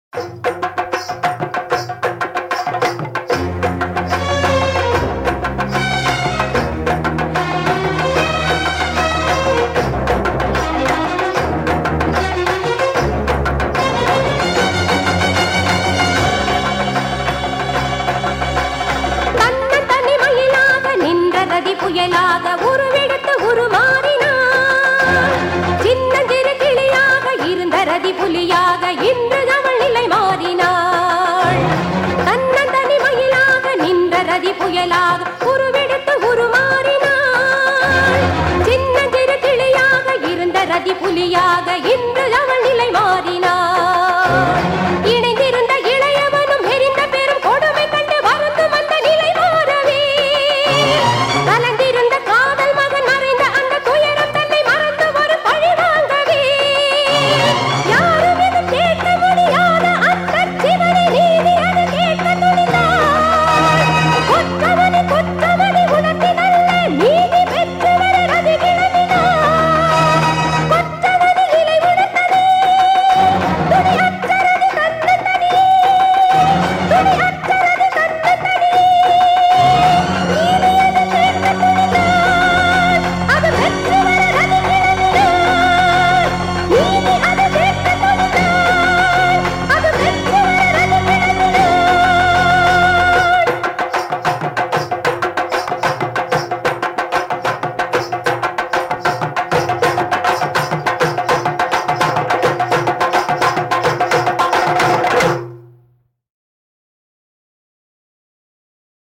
புயலாக உருவெடுத்து உருமாறினாள். சின்னஞ்சிறு கிளியாக இருந்த ரதி புலியாக இன்று அவள் நிலை மாறினாள். தன்னந்தனி மயிலாக நின்ற ரதி புயலாக உருவெடுத்து உருமாறினாள். சின்னஞ்சிறு கிளியாக இருந்த ரதி புலியாக இன்று